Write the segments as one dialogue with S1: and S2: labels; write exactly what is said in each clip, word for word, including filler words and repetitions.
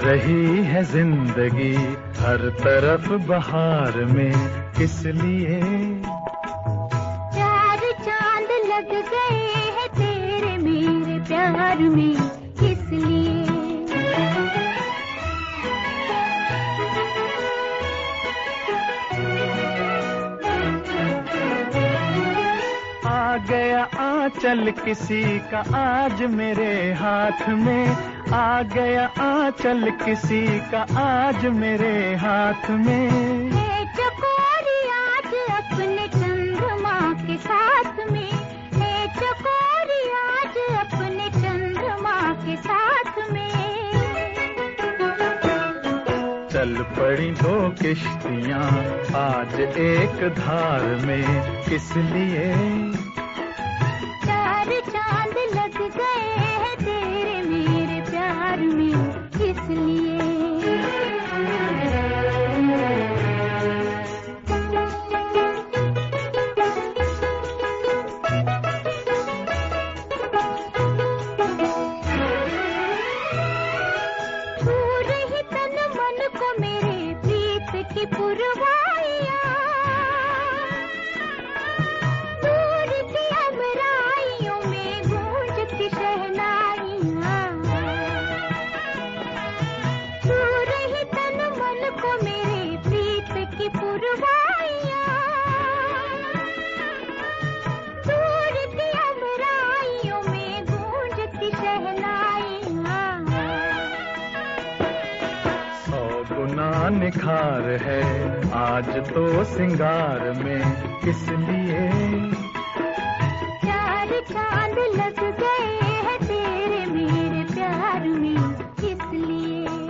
S1: रही है जिंदगी हर तरफ बहार में, किस लिए
S2: चार चांद लग गए हैं तेरे मेरे प्यार में, किस लिए
S1: आ गया आंचल किसी का आज मेरे हाथ में, आ गया आंचल किसी का आज मेरे हाथ में।
S2: है चकोरी आज अपने चंद्रमा के साथ में, है चकोरी आज अपने चंद्रमा के साथ में।
S1: चल पड़ी दो किश्तियां आज एक धार में, किस लिए
S2: चार चांद लग गए हैं तेरे मेरे प्यार में, किस लिए दूर ही तन मन को मेरे प्रीत की पुरवाइयां, दूर की अमराइयों में गूंजती शहनाइयां, दूर ही तन मन को मेरे प्रीत की पुरवाइयां, दूर की अमराइयों में गूंजती शहनाइयां।
S1: सौ गुना निखार है आज तो सिंगार में, किस लिए
S2: चार चांद लग गए हैं तेरे मेरे प्यार में, किस लिए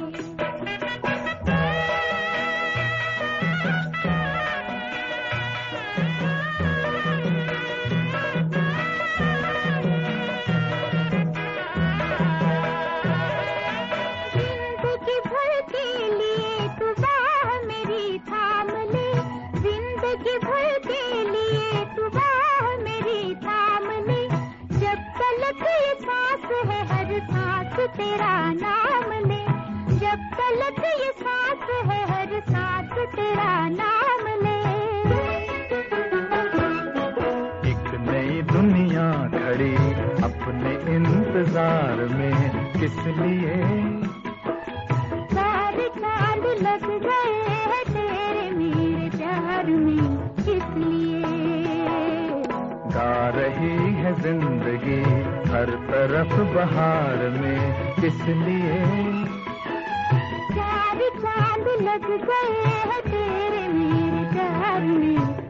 S2: जिंदगी भर के लिए तू बाह मेरी थाम ले, जिंदगी भर के लिए तू बाह मेरी थाम ले। जब तलक ये सांस है हर सांस तेरा नाम ले, जब तलक ये सांस है हर सांस तेरा नाम ले।
S1: एक नई दुनिया खड़ी अपने इंतजार में, किस लिए
S2: चार चांद लग गए हैं तेरे मेरे प्यार में, किस लिए
S1: गा रही है जिंदगी हर तरफ बहार में, किस लिए
S2: चार चांद लग गए हैं तेरे मेरे प्यार में।